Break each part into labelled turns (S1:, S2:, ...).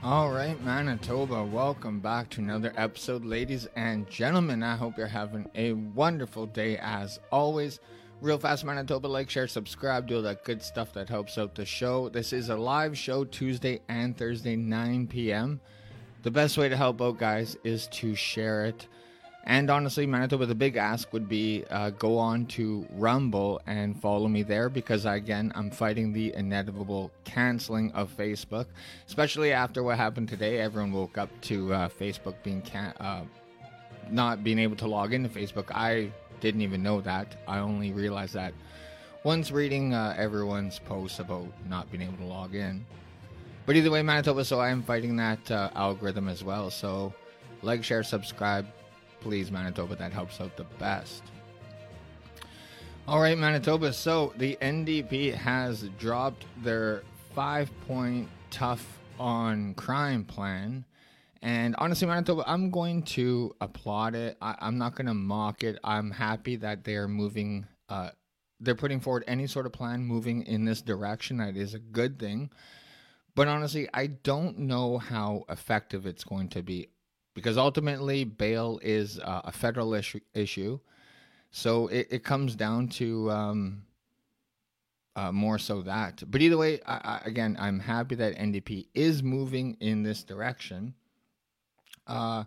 S1: All right, Manitoba, welcome back to another episode, ladies and gentlemen. I hope you're having a wonderful day as always. Real fast, Manitoba, like, share, subscribe, do all that good stuff that helps out the show. This is a live show Tuesday and Thursday, 9 p.m. The best way to help out, guys, is to share it. And honestly, Manitoba, the big ask would be go on to Rumble and follow me there because, I'm fighting the inevitable canceling of Facebook, especially after what happened today. Everyone woke up to Facebook being not being able to log into Facebook. I didn't even know that. I only realized that once reading everyone's posts about not being able to log in. But either way, Manitoba, so I am fighting that algorithm as well. So like, share, subscribe. Please, Manitoba, that helps out the best. All right, Manitoba, so the NDP has dropped their 5-point tough on crime plan. And honestly, Manitoba, I'm going to applaud it. I'm not going to mock it. I'm happy that they're moving, they're putting forward any sort of plan moving in this direction. That is a good thing. But honestly, I don't know how effective it's going to be. Because ultimately, bail is a federal issue. So it comes down to more so that. But either way, I'm happy that NDP is moving in this direction. A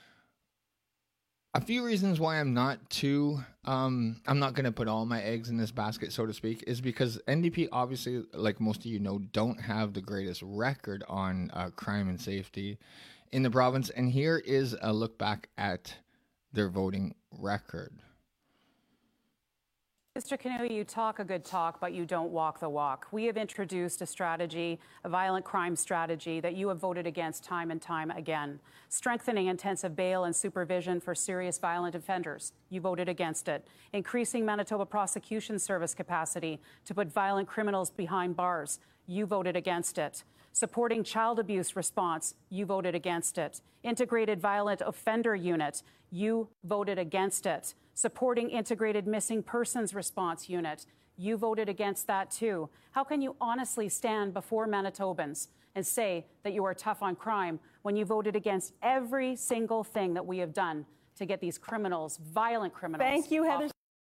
S1: few reasons why I'm not going to put all my eggs in this basket, so to speak, is because NDP, obviously, like most of you know, don't have the greatest record on crime and safety in the province, and here is a look back at their voting record.
S2: Mr. Canoe, you talk a good talk, but you don't walk the walk. We have introduced a strategy, a violent crime strategy, that you have voted against time and time again. Strengthening intensive bail and supervision for serious violent offenders. You voted against it. Increasing Manitoba Prosecution Service capacity to put violent criminals behind bars. You voted against it. Supporting child abuse response, you voted against it. Integrated violent offender unit, you voted against it. Supporting integrated missing persons response unit, you voted against that too. How can you honestly stand before Manitobans and say that you are tough on crime when you voted against every single thing that we have done to get these criminals, violent criminals?
S3: Thank you, Heather.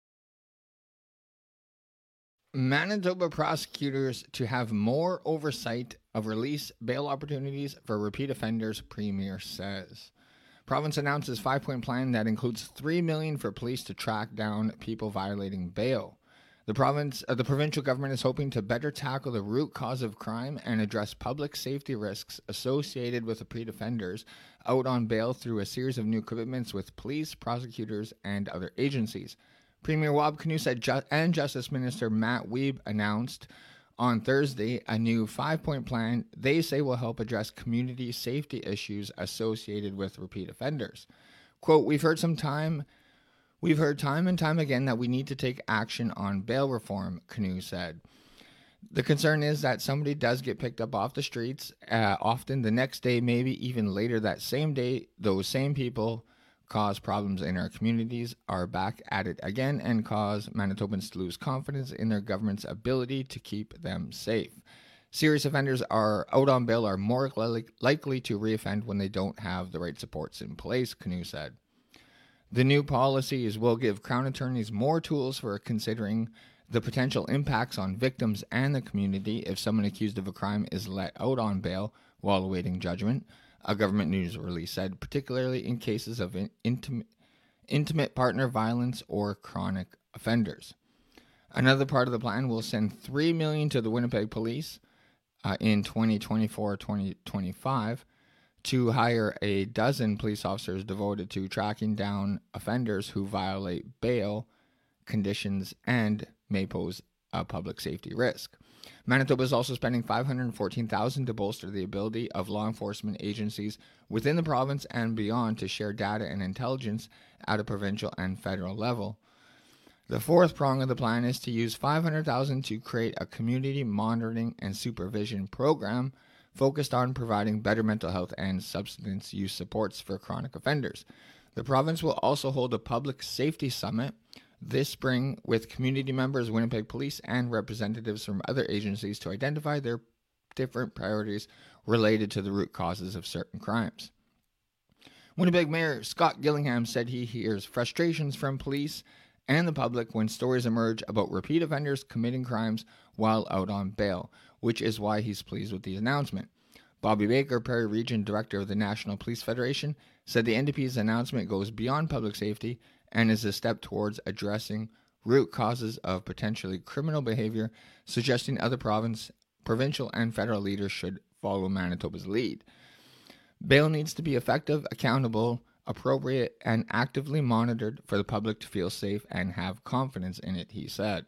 S1: Manitoba prosecutors to have more oversight of release bail opportunities for repeat offenders, Premier says. Province announces 5-point plan that includes $3 million for police to track down people violating bail. The provincial government is hoping to better tackle the root cause of crime and address public safety risks associated with repeat offenders out on bail through a series of new commitments with police, prosecutors, and other agencies. Premier Wab Kinew said and Justice Minister Matt Wiebe announced on Thursday a new 5-point plan they say will help address community safety issues associated with repeat offenders. Quote, we've heard time and time again that we need to take action on bail reform, Kinew said. The concern is that somebody does get picked up off the streets, often the next day, maybe even later that same day, those same people cause problems in our communities, are back at it again, and cause Manitobans to lose confidence in their government's ability to keep them safe. Serious offenders are out on bail are more likely to reoffend when they don't have the right supports in place, Kinew said. The new policies will give Crown attorneys more tools for considering the potential impacts on victims and the community if someone accused of a crime is let out on bail while awaiting judgment. A government news release said, particularly in cases of intimate partner violence or chronic offenders. Another part of the plan will send $3 million to the Winnipeg Police in 2024-2025 to hire a dozen police officers devoted to tracking down offenders who violate bail conditions and may pose a public safety risk. Manitoba is also spending $514,000 to bolster the ability of law enforcement agencies within the province and beyond to share data and intelligence at a provincial and federal level. The fourth prong of the plan is to use $500,000 to create a community monitoring and supervision program focused on providing better mental health and substance use supports for chronic offenders. The province will also hold a public safety summit this spring with community members, Winnipeg Police, and representatives from other agencies to identify their different priorities related to the root causes of certain crimes. Winnipeg Mayor Scott Gillingham said he hears frustrations from police and the public when stories emerge about repeat offenders committing crimes while out on bail, which is why he's pleased with the announcement. Bobby Baker, Prairie Region Director of the National Police Federation, said the NDP's announcement goes beyond public safety and is a step towards addressing root causes of potentially criminal behavior, suggesting other provincial and federal leaders should follow Manitoba's lead. Bail needs to be effective, accountable, appropriate, and actively monitored for the public to feel safe and have confidence in it, he said.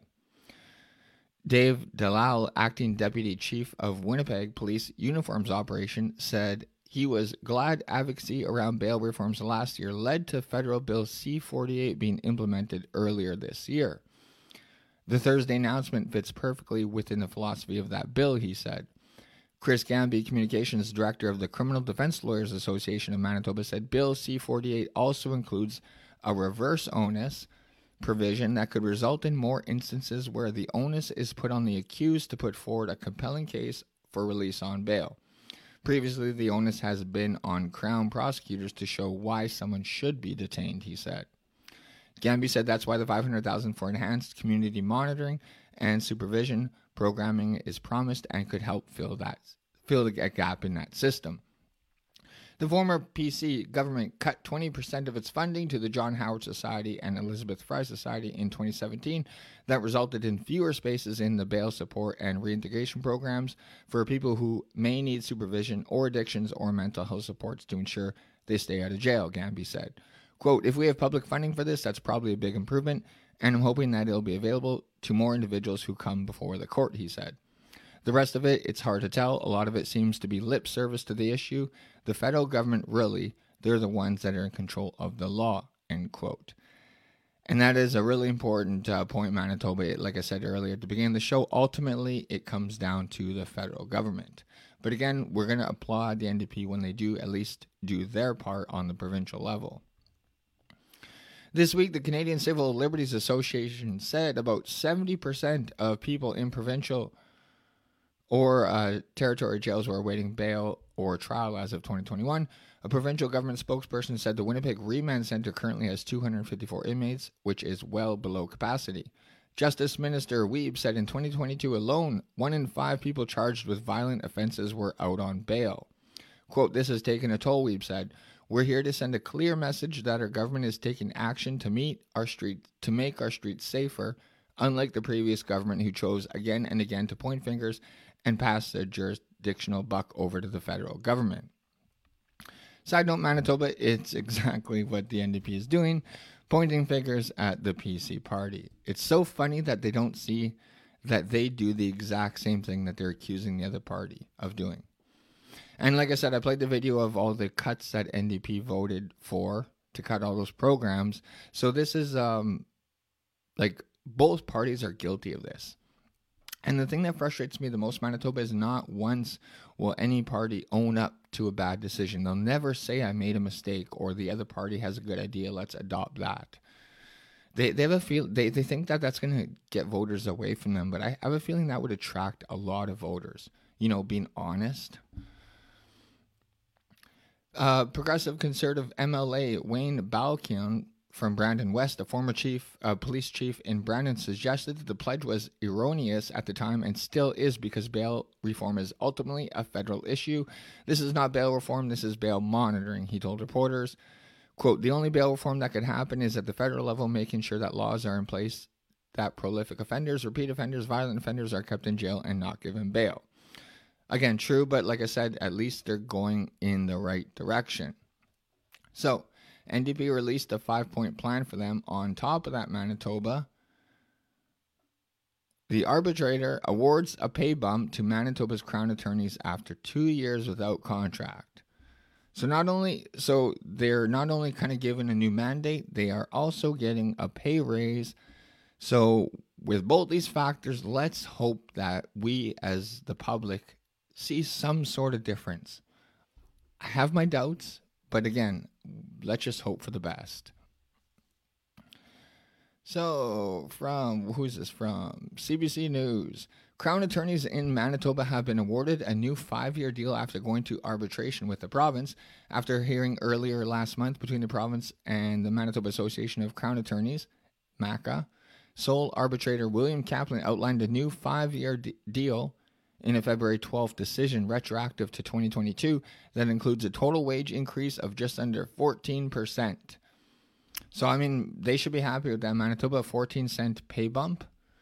S1: Dave Dalal, acting deputy chief of Winnipeg Police Uniforms Operation, said he was glad advocacy around bail reforms last year led to Federal Bill C-48 being implemented earlier this year. The Thursday announcement fits perfectly within the philosophy of that bill, he said. Chris Gamby, Communications Director of the Criminal Defense Lawyers Association of Manitoba, said Bill C-48 also includes a reverse onus provision that could result in more instances where the onus is put on the accused to put forward a compelling case for release on bail. Previously, the onus has been on Crown prosecutors to show why someone should be detained, he said. Gamby said that's why the $500,000 for enhanced community monitoring and supervision programming is promised and could help fill the gap in that system. The former PC government cut 20% of its funding to the John Howard Society and Elizabeth Fry Society in 2017. That resulted in fewer spaces in the bail support and reintegration programs for people who may need supervision or addictions or mental health supports to ensure they stay out of jail, Gamby said. Quote, if we have public funding for this, that's probably a big improvement, and I'm hoping that it'll be available to more individuals who come before the court, he said. The rest of it, it's hard to tell. A lot of it seems to be lip service to the issue. The federal government, really, they're the ones that are in control of the law, end quote. And that is a really important point, Manitoba. Like I said earlier at the beginning of the show, ultimately it comes down to the federal government. But again, we're going to applaud the NDP when they do at least do their part on the provincial level. This week, the Canadian Civil Liberties Association said about 70% of people in provincial or territory jails were awaiting bail or trial as of 2021. A provincial government spokesperson said the Winnipeg Remand Centre currently has 254 inmates, which is well below capacity. Justice Minister Wiebe said in 2022 alone, 1 in 5 people charged with violent offences were out on bail. Quote, this has taken a toll, Wiebe said. We're here to send a clear message that our government is taking action to make our streets safer, unlike the previous government who chose again and again to point fingers and pass the jurisdictional buck over to the federal government. Side note, Manitoba, it's exactly what the NDP is doing, pointing fingers at the PC party. It's so funny that they don't see that they do the exact same thing that they're accusing the other party of doing. And like I said, I played the video of all the cuts that NDP voted for to cut all those programs. So this is like both parties are guilty of this. And the thing that frustrates me the most, Manitoba, is not once will any party own up to a bad decision. They'll never say I made a mistake or the other party has a good idea, let's adopt that. They have a feel they think that that's going to get voters away from them, but I have a feeling that would attract a lot of voters, you know, being honest. Progressive Conservative MLA Wayne Balkian from Brandon West, a former police chief in Brandon, suggested that the pledge was erroneous at the time and still is because bail reform is ultimately a federal issue. This is not bail reform, this is bail monitoring, he told reporters. Quote, the only bail reform that could happen is at the federal level, making sure that laws are in place that prolific offenders, repeat offenders, violent offenders are kept in jail and not given bail. Again, true, but like I said, at least they're going in the right direction. So, NDP released a 5-point plan for them. On top of that, Manitoba, the arbitrator awards a pay bump to Manitoba's Crown attorneys after 2 years without contract. So they're not only kind of given a new mandate, they are also getting a pay raise. So with both these factors, let's hope that we as the public see some sort of difference. I have my doubts, but again, let's just hope for the best. So, who's this from? CBC News. Crown attorneys in Manitoba have been awarded a new 5-year deal after going to arbitration with the province. After a hearing earlier last month between the province and the Manitoba Association of Crown Attorneys, MACA, sole arbitrator William Kaplan outlined a new 5-year deal in a February 12th decision retroactive to 2022 that includes a total wage increase of just under 14%. So, I mean, they should be happy with that. Manitoba, 14-cent pay bump.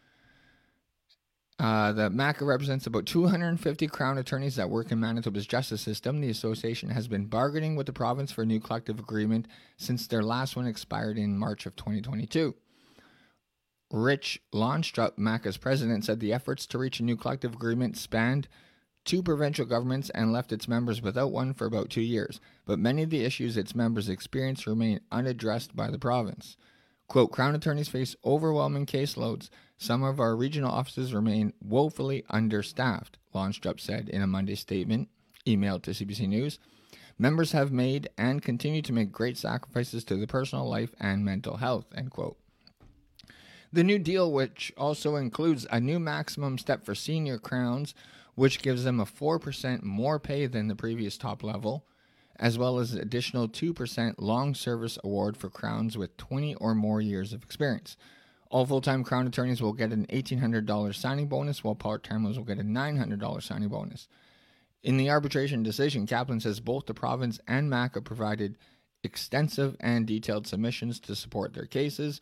S1: The MACA represents about 250 Crown attorneys that work in Manitoba's justice system. The association has been bargaining with the province for a new collective agreement since their last one expired in March of 2022. Rich Launstrup, MACA's president, said the efforts to reach a new collective agreement spanned 2 provincial governments and left its members without one for about 2 years, but many of the issues its members experience remain unaddressed by the province. Quote, Crown attorneys face overwhelming caseloads. Some of our regional offices remain woefully understaffed, Launstrup said in a Monday statement emailed to CBC News. Members have made and continue to make great sacrifices to their personal life and mental health, end quote. The new deal, which also includes a new maximum step for senior Crowns, which gives them a 4% more pay than the previous top level, as well as an additional 2% long service award for Crowns with 20 or more years of experience. All full-time Crown attorneys will get an $1,800 signing bonus, while part-timers will get a $900 signing bonus. In the arbitration decision, Kaplan says both the province and MACA provided extensive and detailed submissions to support their cases.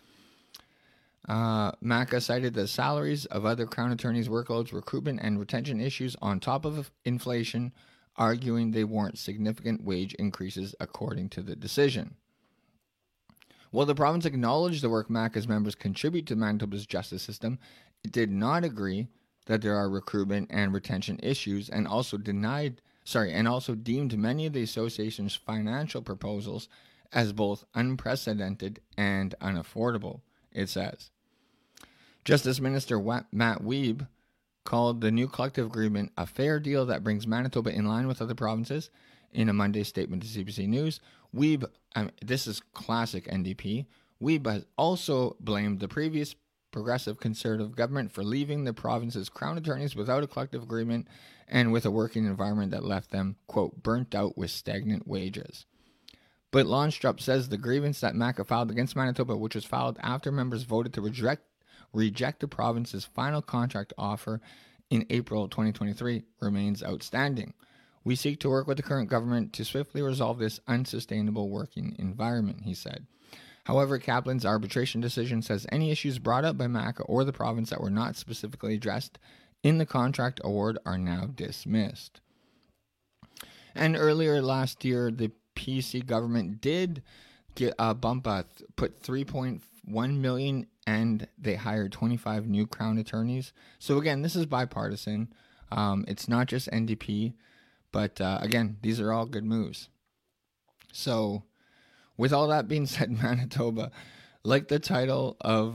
S1: MACA cited the salaries of other Crown attorneys' workloads, recruitment, and retention issues on top of inflation, arguing they warrant significant wage increases according to the decision. While the province acknowledged the work MACA's members contribute to Manitoba's justice system, it did not agree that there are recruitment and retention issues, and also deemed many of the association's financial proposals as both unprecedented and unaffordable, it says. Justice Minister Matt Wiebe called the new collective agreement a fair deal that brings Manitoba in line with other provinces. In a Monday statement to CBC News, Wiebe, this is classic NDP, Wiebe has also blamed the previous progressive conservative government for leaving the province's Crown attorneys without a collective agreement and with a working environment that left them, quote, burnt out with stagnant wages. But Launstrup says the grievance that MACA filed against Manitoba, which was filed after members voted to reject the province's final contract offer in April 2023, remains outstanding. We seek to work with the current government to swiftly resolve this unsustainable working environment, he said. However, Kaplan's arbitration decision says any issues brought up by MACA or the province that were not specifically addressed in the contract award are now dismissed. And earlier last year, the PC government did get a bump up, put $3.1 million, and they hired 25 new Crown attorneys. So again, this is bipartisan. It's not just NDP, but again, these are all good moves. So, with all that being said, Manitoba, like the title of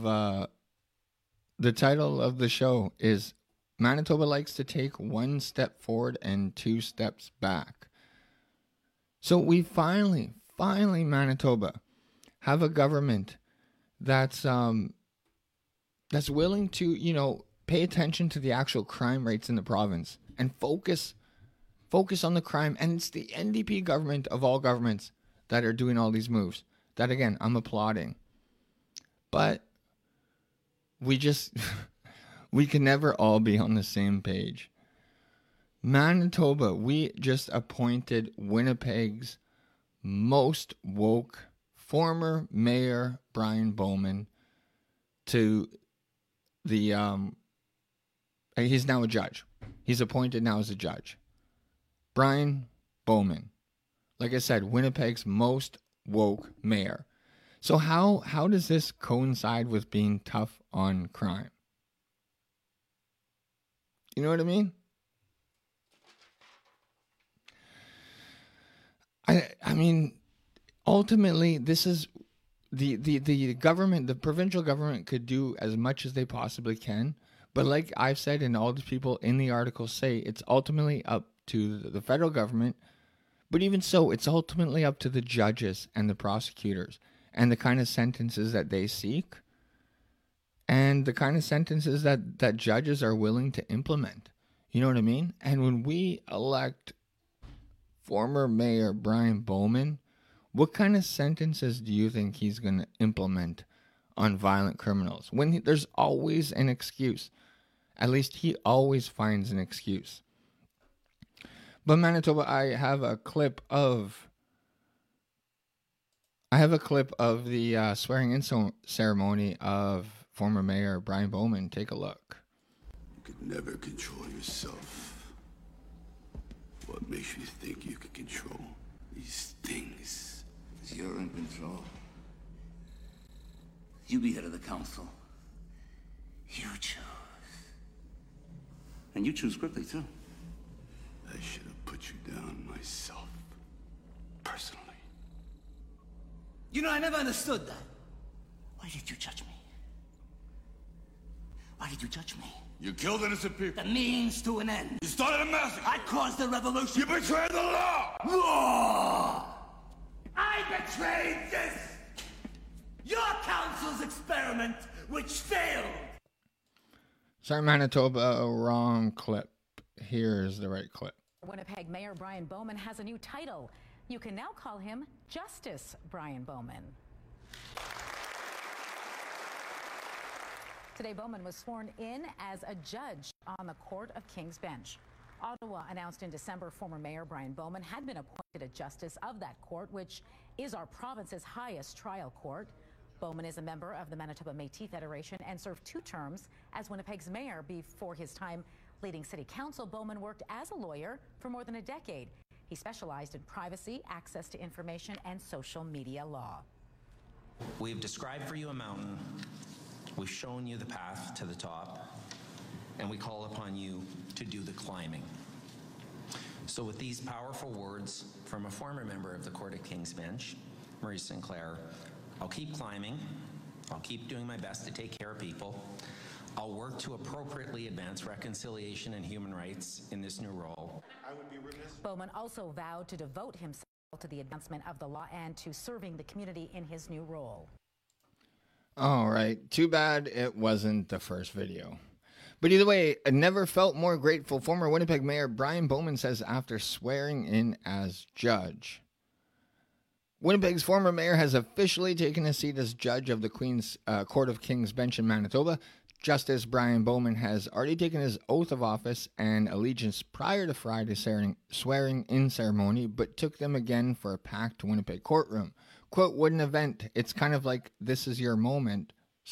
S1: the show is Manitoba likes to take 1 step forward and 2 steps back. So we finally, Manitoba, have a government that's willing to, pay attention to the actual crime rates in the province and focus on the crime. And it's the NDP government of all governments that are doing all these moves. That, again, I'm applauding. But we can never all be on the same page. Manitoba, we just appointed Winnipeg's most woke former mayor, Brian Bowman, to the, he's now a judge. He's appointed now as a judge. Brian Bowman. Like I said, Winnipeg's most woke mayor. So how does this coincide with being tough on crime? You know what I mean? I mean, ultimately, this is the government, the provincial government could do as much as they possibly can. But like I've said, and all the people in the article say, it's ultimately up to the federal government. But even so, it's ultimately up to the judges and the prosecutors and the kind of sentences that they seek. and the kind of sentences that judges are willing to implement. You know what I mean? And when we elect former Mayor Brian Bowman, what kind of sentences do you think he's going to implement on violent criminals? There's always an excuse. At least he always finds an excuse. But Manitoba, I have a clip of the swearing-in ceremony of former Mayor Brian Bowman. Take a look.
S3: You could never control yourself. What makes you think you can control these things?
S4: You're in control. You be head of the council. You choose. And you choose quickly, too.
S3: I should have put you down myself. Personally.
S4: You know, I never understood that. Why did you judge me? Why did you judge me?
S3: You killed innocent people.
S4: The means to an end.
S3: You started a massacre.
S4: I caused the revolution.
S3: You betrayed the law.
S4: Law! I betrayed this! Your council's experiment, which failed!
S1: Sorry, Manitoba, wrong clip. Here's the right clip.
S5: Winnipeg Mayor Brian Bowman has a new title. You can now call him Justice Brian Bowman. Today, Bowman was sworn in as a judge on the Court of King's Bench. Ottawa announced in December former Mayor Brian Bowman had been appointed a justice of that court, which is our province's highest trial court. Bowman is a member of the Manitoba Métis Federation and served 2 terms as Winnipeg's mayor. Before his time leading city council, Bowman worked as a lawyer for more than a decade. He specialized in privacy, access to information, and social media law.
S6: We've described for you a mountain. We've shown you the path to the top, and we call upon you to do the climbing. So with these powerful words from a former member of the Court of King's Bench, Maurice Sinclair, I'll keep climbing. I'll keep doing my best to take care of people. I'll work to appropriately advance reconciliation and human rights in this new role.
S5: Bowman also vowed to devote himself to the advancement of the law and to serving the community in his new role.
S1: All right. Too bad it wasn't the first video. But either way, I never felt more grateful. Former Winnipeg Mayor Brian Bowman says after swearing in as judge. Winnipeg's former mayor has officially taken a seat as judge of the Queen's Court of King's Bench in Manitoba. Justice Brian Bowman has already taken his oath of office and allegiance prior to Friday's swearing-in ceremony, but took them again for a packed Winnipeg courtroom. Quote, what an event. It's kind of like this is your moment.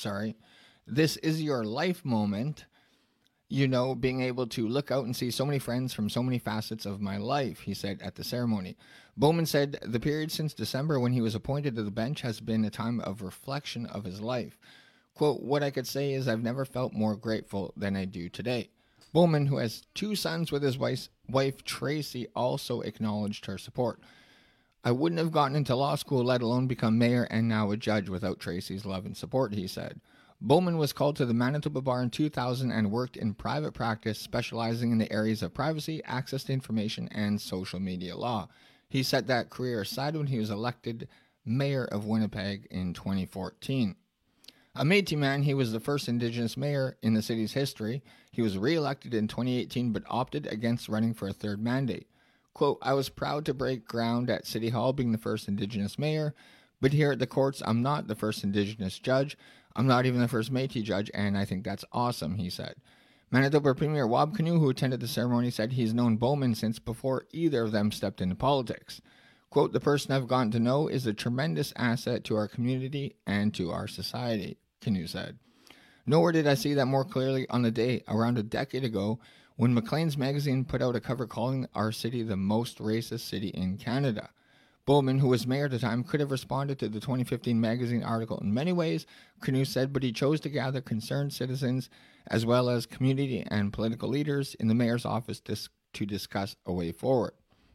S1: This is your life moment. You know, being able to look out and see so many friends from so many facets of my life, he said at the ceremony. Bowman said the period since December when he was appointed to the bench has been a time of reflection of his life. Quote, what I could say is I've never felt more grateful than I do today. Bowman, who has 2 sons with his wife Tracy, also acknowledged her support. I wouldn't have gotten into law school, let alone become mayor and now a judge without Tracy's love and support, he said. Bowman was called to the Manitoba Bar in 2000 and worked in private practice, specializing in the areas of privacy, access to information, and social media law. He set that career aside when he was elected mayor of Winnipeg in 2014. A Métis man, he was the first Indigenous mayor in the city's history. He was re-elected in 2018 but opted against running for a 3rd mandate. Quote, I was proud to break ground at City Hall being the first Indigenous mayor, but here at the courts, I'm not the first Indigenous judge. I'm not even the first Métis judge, and I think that's awesome, he said. Manitoba Premier Wab Kinew, who attended the ceremony, said he's known Bowman since before either of them stepped into politics. Quote, the person I've gotten to know is a tremendous asset to our community and to our society, Kinew said. Nowhere did I see that more clearly on the day around a decade ago when Maclean's magazine put out a cover calling our city the most racist city in Canada. Bowman, who was mayor at the time, could have responded to the 2015 magazine article in many ways, Kinew said, but he chose to gather concerned citizens as well as community and political leaders in the mayor's office to discuss a way forward.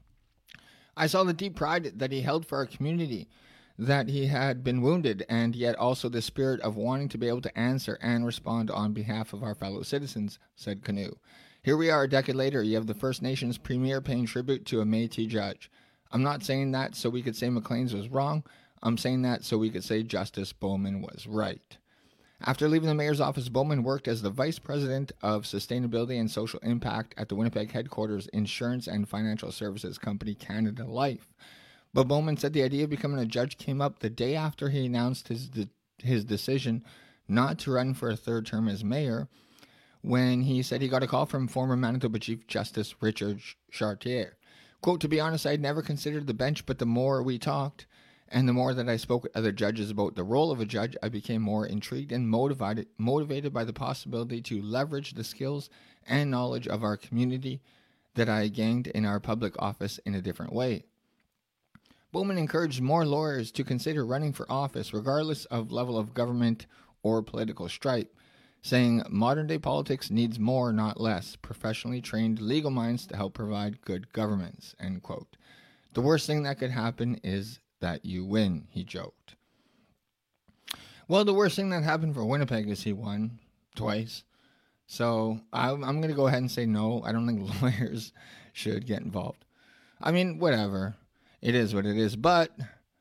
S1: I saw the deep pride that he held for our community, that he had been wounded, and yet also the spirit of wanting to be able to answer and respond on behalf of our fellow citizens, said Kinew. Here we are a decade later, you have the First Nations premier paying tribute to a Métis judge. I'm not saying that so we could say Maclean's was wrong. I'm saying that so we could say Justice Bowman was right. After leaving the mayor's office, Bowman worked as the vice president of sustainability and social impact at the Winnipeg headquarters insurance and financial services company Canada Life. But Bowman said the idea of becoming a judge came up the day after he announced his decision not to run for a third term as mayor, when he said he got a call from former Manitoba Chief Justice Richard Chartier. Quote, "To be honest, I had never considered the bench, but the more we talked and the more that I spoke with other judges about the role of a judge, I became more intrigued and motivated by the possibility to leverage the skills and knowledge of our community that I gained in our public office in a different way." Bowman encouraged more lawyers to consider running for office regardless of level of government or political stripe, saying modern-day politics needs more, not less, professionally trained legal minds to help provide good governments, end quote. The worst thing that could happen is that you win, he joked. Well, the worst thing that happened for Winnipeg is he won twice. So I'm going to go ahead and say no. I don't think lawyers should get involved. I mean, whatever. It is what it is. But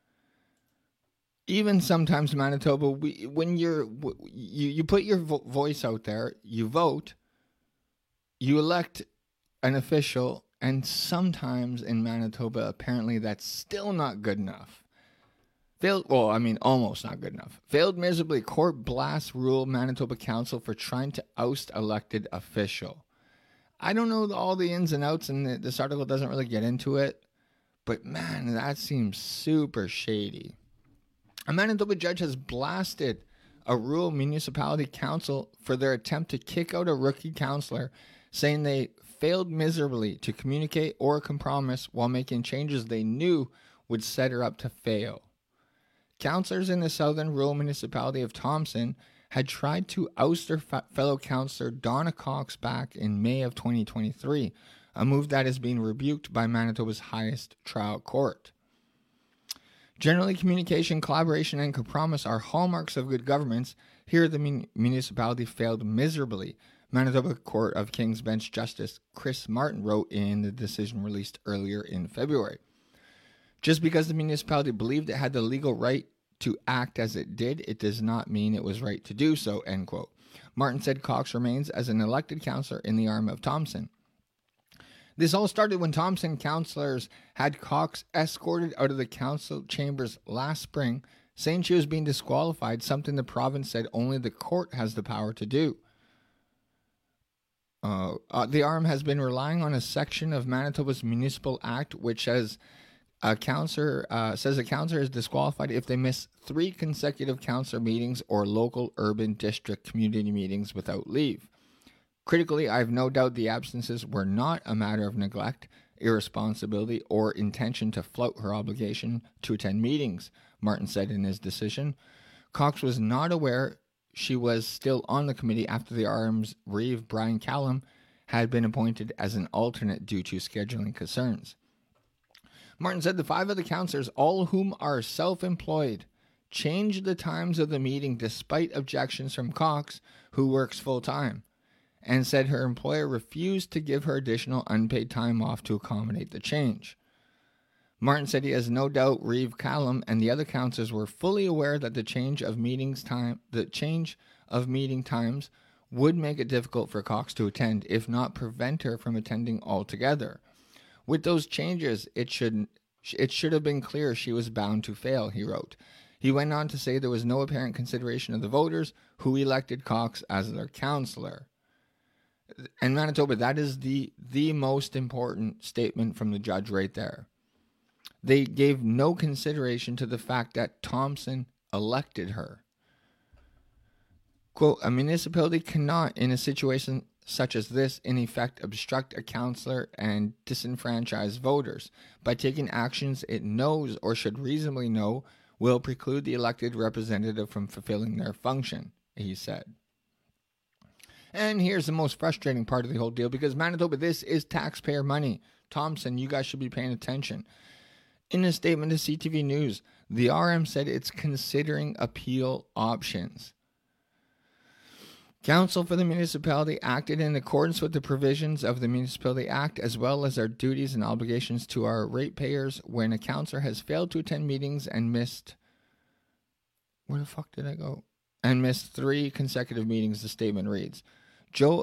S1: even sometimes Manitoba, when you put your voice out there, you vote, you elect an official, and sometimes in Manitoba, apparently that's still not good enough. Almost not good enough. Failed miserably, court blasts rule Manitoba Council for trying to oust elected official. I don't know all the ins and outs, and this article doesn't really get into it, but man, that seems super shady. A Manitoba judge has blasted a rural municipality council for their attempt to kick out a rookie councillor, saying they failed miserably to communicate or compromise while making changes they knew would set her up to fail. Councillors in the southern rural municipality of Thompson had tried to oust their fellow councillor Donna Cox back in May of 2023, a move that is being rebuked by Manitoba's highest trial court. Generally, communication, collaboration, and compromise are hallmarks of good governments. Here, the municipality failed miserably. Manitoba Court of King's Bench Justice Chris Martin wrote in the decision released earlier in February. Just because the municipality believed it had the legal right to act as it did, it does not mean it was right to do so, end quote. Martin said Cox remains as an elected councillor in the arm of Thompson. This all started when Thompson councillors had Cox escorted out of the council chambers last spring, saying she was being disqualified, something the province said only the court has the power to do. The arm has been relying on a section of Manitoba's Municipal Act, which says a councillor is disqualified if they miss 3 consecutive councillor meetings or local urban district community meetings without leave. Critically, I have no doubt the absences were not a matter of neglect, irresponsibility, or intention to flout her obligation to attend meetings, Martin said in his decision. Cox was not aware she was still on the committee after the RM's Reeve Brian Callum had been appointed as an alternate due to scheduling concerns. Martin said the 5 other councillors, all of whom are self-employed, changed the times of the meeting despite objections from Cox, who works full-time, and said her employer refused to give her additional unpaid time off to accommodate the change. Martin said he has no doubt Reeve Callum and the other councillors were fully aware that the change of meeting times would make it difficult for Cox to attend, if not prevent her from attending altogether. With those changes, it should have been clear she was bound to fail, he wrote. He went on to say there was no apparent consideration of the voters who elected Cox as their councillor. And Manitoba, that is the most important statement from the judge right there. They gave no consideration to the fact that Thompson elected her. Quote, a municipality cannot, in a situation such as this, in effect obstruct a councillor and disenfranchise voters by taking actions it knows or should reasonably know will preclude the elected representative from fulfilling their function, he said. And here's the most frustrating part of the whole deal, because Manitoba, this is taxpayer money. Thompson, you guys should be paying attention. In a statement to CTV News, the RM said it's considering appeal options. Council for the municipality acted in accordance with the provisions of the Municipality Act, as well as our duties and obligations to our ratepayers when a councillor has failed to attend meetings and missed... Where the fuck did I go? and missed 3 consecutive meetings, the statement reads. Joe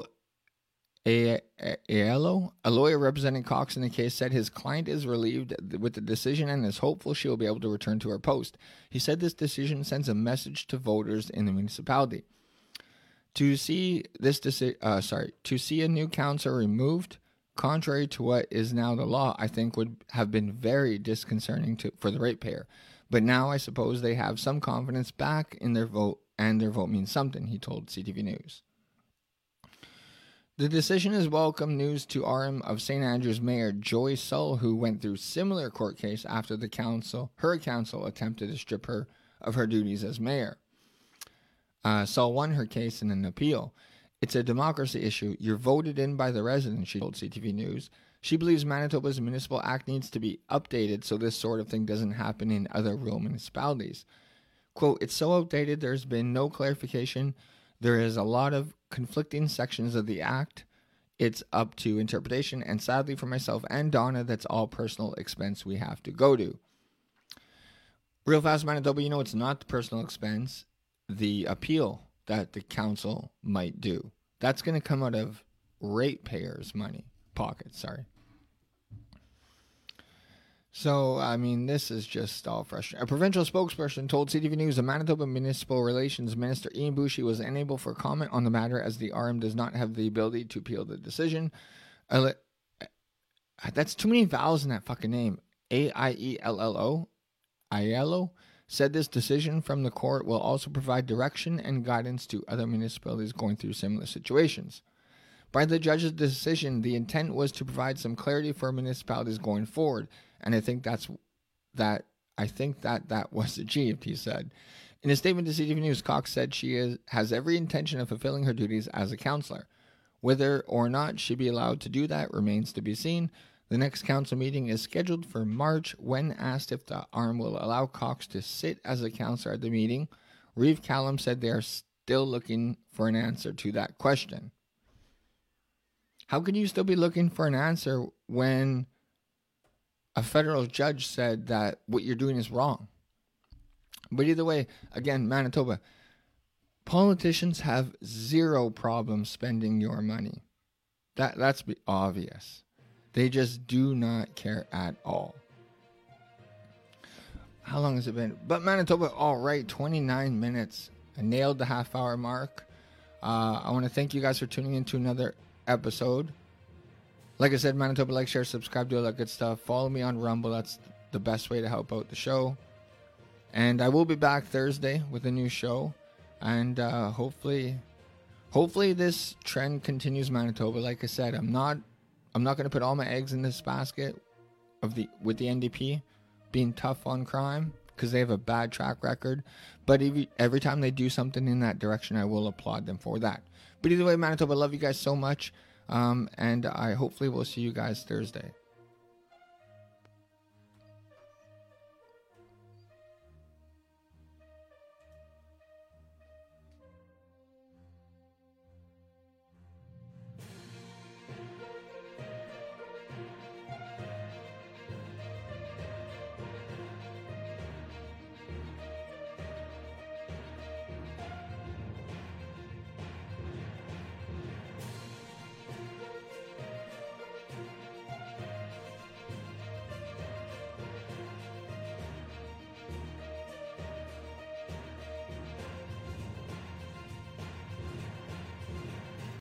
S1: Aiello, a lawyer representing Cox in the case, said his client is relieved with the decision and is hopeful she will be able to return to her post. He said this decision sends a message to voters in the municipality. To see a new councillor removed, contrary to what is now the law, I think would have been very disconcerting for the ratepayer. But now I suppose they have some confidence back in their vote, and their vote means something, he told CTV News. The decision is welcome news to RM of St. Andrews Mayor Joy Sull, who went through similar court case after her council attempted to strip her of her duties as mayor. Sull won her case in an appeal. It's a democracy issue. You're voted in by the residents, she told CTV News. She believes Manitoba's Municipal Act needs to be updated so this sort of thing doesn't happen in other rural municipalities. Quote, it's so outdated there's been no clarification. There is a lot of conflicting sections of the Act. It's up to interpretation, and sadly for myself and Donna, that's all personal expense we have to go to. Real fast, Manitoba, you know it's not the personal expense. The appeal that the council might do. That's going to come out of ratepayers' pockets. So, I mean, this is just all frustrating. A provincial spokesperson told CTV News the Manitoba Municipal Relations Minister Ian Boushie was unable for comment on the matter as the RM does not have the ability to appeal the decision. That's too many vowels in that fucking name. Aiello. Aiello said this decision from the court will also provide direction and guidance to other municipalities going through similar situations. By the judge's decision, the intent was to provide some clarity for municipalities going forward, and I think that was achieved, he said. In a statement to CTV News, Cox said she has every intention of fulfilling her duties as a councillor. Whether or not she'll be allowed to do that remains to be seen. The next council meeting is scheduled for March. When asked if the RM will allow Cox to sit as a councillor at the meeting, Reeve Callum said they are still looking for an answer to that question. How can you still be looking for an answer when a federal judge said that what you're doing is wrong? But either way, again, Manitoba, politicians have zero problem spending your money. That's obvious. They just do not care at all. How long has it been? But Manitoba, all right, 29 minutes. I nailed the half-hour mark. I want to thank you guys for tuning in to another episode. Like I said, Manitoba, like, share, subscribe, do all that good stuff. Follow me on Rumble. That's the best way to help out the show. And I will be back Thursday with a new show. And hopefully this trend continues, Manitoba. Like I said, I'm not going to put all my eggs in this basket with the NDP being tough on crime because they have a bad track record. But every time they do something in that direction, I will applaud them for that. But either way, Manitoba, I love you guys so much. And I hopefully will see you guys Thursday.